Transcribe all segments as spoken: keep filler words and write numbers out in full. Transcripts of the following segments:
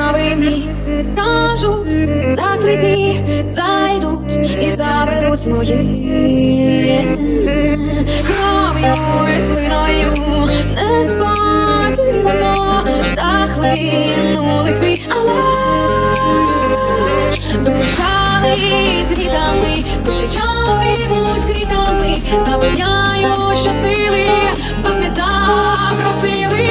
винні, кажуть, за три дні зайдуть і заберуть мої. Кров'ю і слиною несподівано захлинулись ви, але ж виключали з вітами, зустрічатимуть квітами. Запевняю, що сили вас не запросили.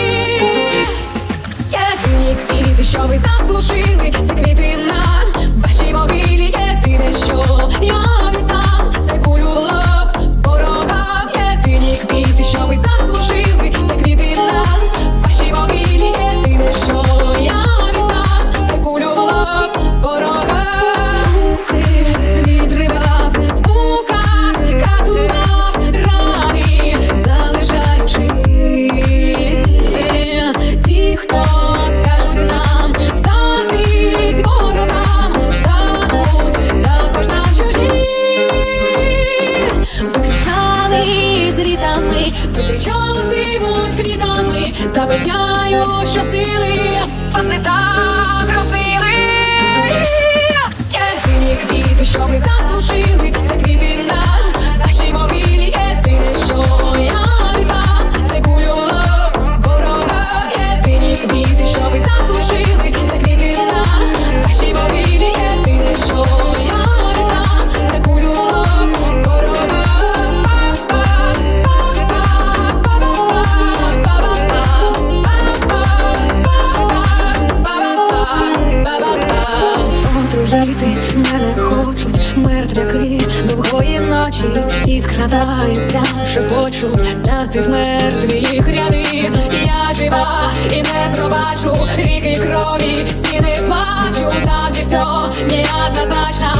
Єдині квіти, що ви заслужили, це квіти на вашій могилі. Єдине, що я віддам, це кулю в лоб ворогам. Єдині квіти, що ви заслужили, це квіти на вашій могилі. Єдине, що я віддам, це кулю в лоб ворогам. Ти відривав в муках, катував рани, залишаючи ті, хто скажуть нам здатись ворогам, стануть також нам чужі. Виключали з рітами, зустрічатимуть квітами. Запевняю, що сили вас не запросили. Єдині квіти, що ви заслужили, це квіти на вашій могилі. Єдине, що я віддам, це кулю в лоб ворогам. Єдині квіти, що ви заслужили, це квіти на вашій могилі. Єдине, що я віддам, це кулю в лоб ворогам. Отруїти мене хочуть мертвяки довгої ночі, підкрадаються, шепочуть знати в мертві їх ряди. Я жива і не пробачу ріки крові, стіни плачу, там де все неоднозначно.